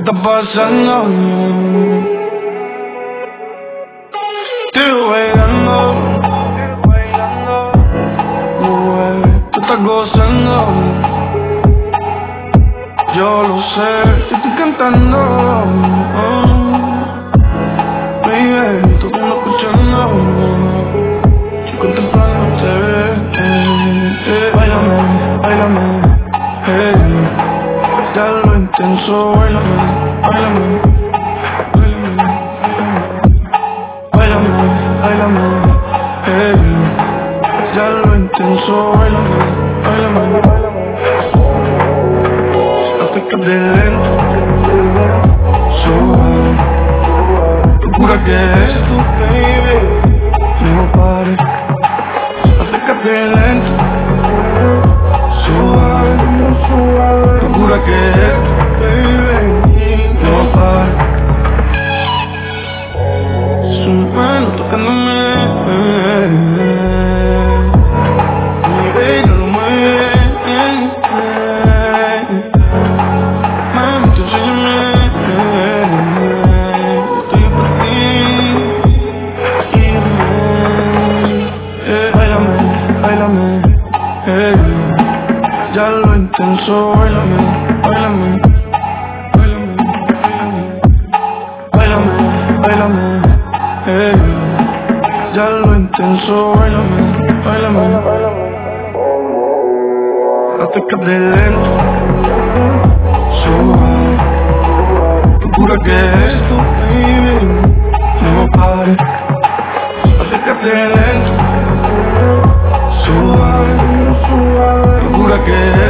está pasando? Te veo bailando, tú estás gozando. Yo lo sé, te estoy cantando. Baby, todo el mundo escuchando. Yo contemplándote. Báilame, báilame, hey. Ya lo intenso, báilame, báilame, báilame, báilame, báilame, hey. Ya lo intenso, báilame, báilame, acércate lento, suave, procura que esto, baby, no pare. Acércate lento, suave, procura que esto, baby, no pare. Su mano tocándome, mi baby no lo mueve. Mami, tú enséñame, estoy por ti. Báilame, báilame, hey. Ya lo intenso, báilame, báilame, báilame, báilame, báilame, hey. Ya lo intenso, báilame, báilame. Acércate lento, suave, procura que esto, baby, no pare. Acércate lento, suave, procura que